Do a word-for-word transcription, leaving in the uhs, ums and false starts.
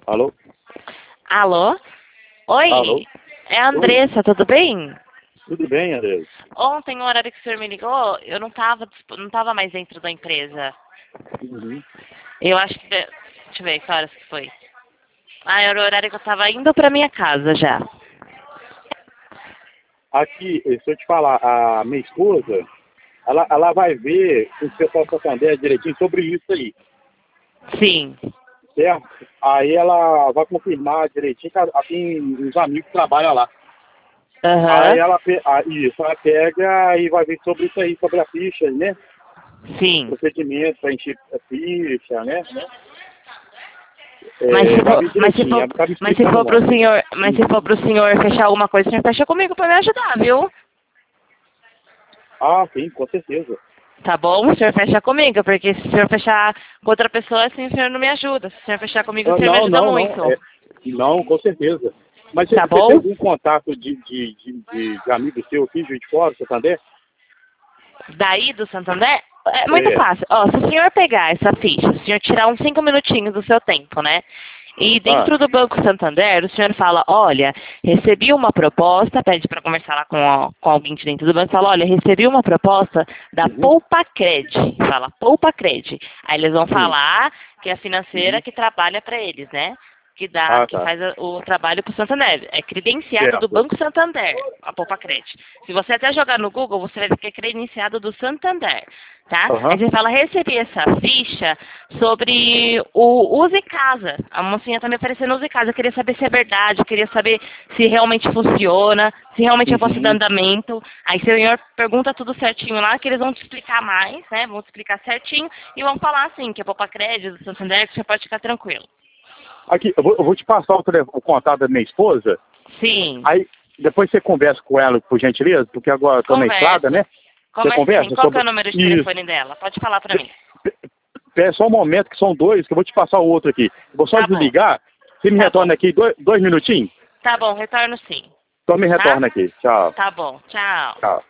Alô? Alô? Oi, Alô? é a Oi, Andressa, tudo bem? tudo bem, André? Ontem, no horário que o senhor me ligou, eu não estava não tava mais dentro da empresa. Uhum. Eu acho que... Deixa eu ver, que horas que foi? Ah, era o horário que eu estava indo para minha casa já. Aqui, eh, se eu te falar, a minha esposa, ela, ela vai ver com o pessoal da Santander direitinho sobre isso aí, Sim. certo? Aí ela vai confirmar direitinho que ela tem uns amigos que trabalham lá. Aí Aham. ela, pe- ah, isso, ela pega e vai ver sobre isso aí, sobre a ficha, né? Sim. Procedimento para encher a ficha, né? Mas É, se vai for, ver mas se direitinho, for, ela tá me mas se explicando for pro ontem. senhor, mas se Uhum. for pro senhor fechar alguma coisa, o senhor fecha comigo para me ajudar, viu? Ah, sim, com certeza. Tá bom? O senhor fecha comigo, porque se o senhor fechar com outra pessoa, assim o senhor não me ajuda. Se o senhor fechar comigo, o Ah, senhor me não, ajuda não, não. muito. É, não, com certeza. Mas você Tá você tem bom? algum contato de, de, de, de, de amigo seu aqui, Juiz de Fora, Santander? Daí do Santander, é muito É. fácil. Ó, se o senhor pegar essa ficha, se o senhor tirar uns cinco minutinhos do seu tempo, né? E Ah, dentro do Banco Santander, o senhor fala, olha, recebi uma proposta, pede para conversar lá com, a- com alguém de dentro do banco, fala, olha, recebi uma proposta da uhum, Poupa Cred. Fala, Poupa Cred. Aí eles vão sim. falar que é a financeira Uhum. que trabalha para eles, né? Que dá, Ah, que tá. faz a- o trabalho para o Santander. É credenciado do Certo. Banco Santander, a Poupa Cred. Se você até jogar no Google, você vai ver que é credenciado do Santander, tá? Aí Aham. você fala, recebi essa ficha sobre o Use Casa. A mocinha tá me oferecendo Use Casa. Eu queria saber se é verdade, eu queria saber se realmente funciona, se realmente eu posso dar Uhum. andamento. Aí o senhor pergunta tudo certinho lá, que eles vão te explicar mais, né? Vão te explicar certinho e vão falar assim, que é Poupa Cred, do Santander, que você pode ficar tranquilo. Aqui, eu vou, eu vou te passar o, tele- o contato da minha esposa. Sim, Aí, depois você conversa com ela, por gentileza, porque agora eu tô na estrada, converso. né? Você Converso sim. conversa Qual que é sobre o número de isso. telefone dela? Pode falar pra mim. Espera só um momento, que são dois, que eu vou te passar o outro aqui. Eu vou só Tá bom, desligar. Você me tá bom. retorna aqui dois, dois minutinhos? Tá bom, retorno sim. Só me Tá? retorna aqui. Tchau. Tá bom. Tchau. Tchau.